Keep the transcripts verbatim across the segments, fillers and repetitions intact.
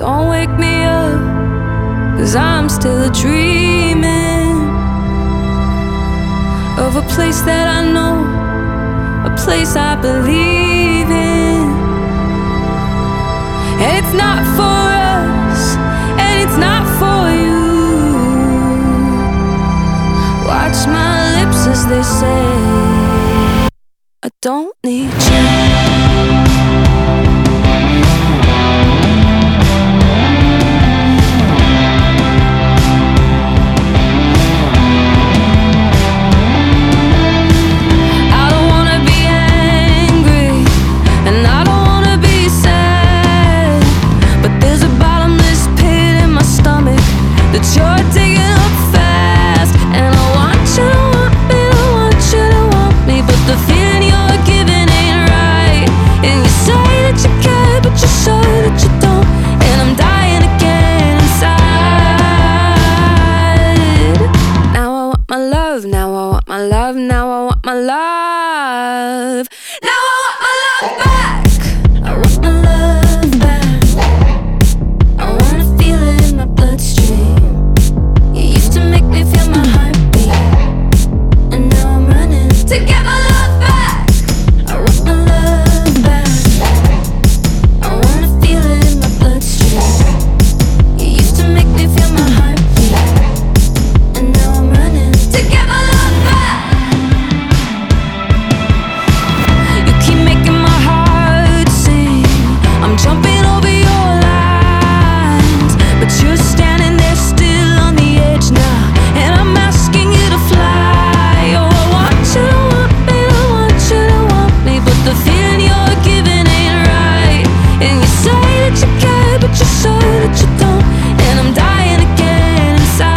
Don't wake me up, 'cause I'm still dreaming of a place that I know, a place I believe in. And it's not for us, and it's not for you. Watch my lips as they say, I don't need you. Now I want my love, now I want my love. Now I want my love back. I want my love back. I wanna feel it in my bloodstream. You used to make me feel my heartbeat, and now I'm running to get my love back. I want my love back. I wanna feel it in my bloodstream. You used to make me feel my heartbeat, and now I'm running to get my love back. You keep making my heart sing. I'm jumping over your lines, but you're standing there still on the edge now, and I'm asking you to fly. Oh, I want you to want me, I want you to want me, but the feeling you're giving ain't right. And you say that you care, but you show that you don't, and I'm dying again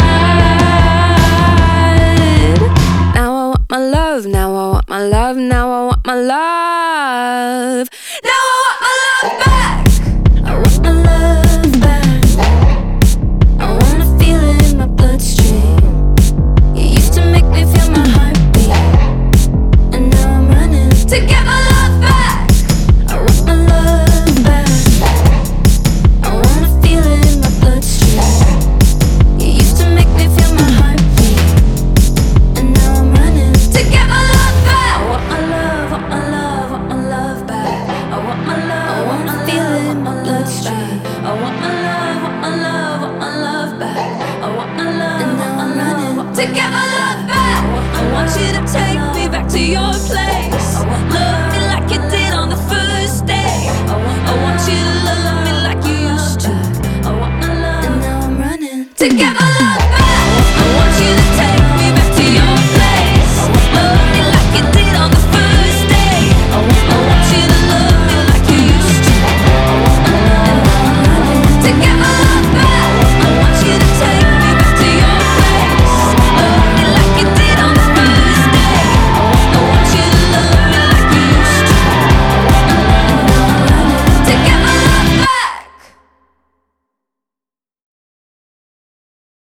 inside. Now I want my love, now I want my love, now I want my love. Now I want my love back. I want my love back. I wanna feel it in my bloodstream. You used to make me feel my heartbeat, and now I'm running to get my love back. I want my love back. I wanna feel it in my bloodstream. You used to make me feel my heartbeat, and now I'm running to get my love back. I want my love, want my love, want my love back. I want my love, I wanna feel it in my bloodstream. I want my love, want my love, want my love back. I want my love, and now I'm running to get my love back. I want you to take me back to your place. Love me like you did on the first day. I want you to love me like you used to. I want my love, and now I'm running to get my love.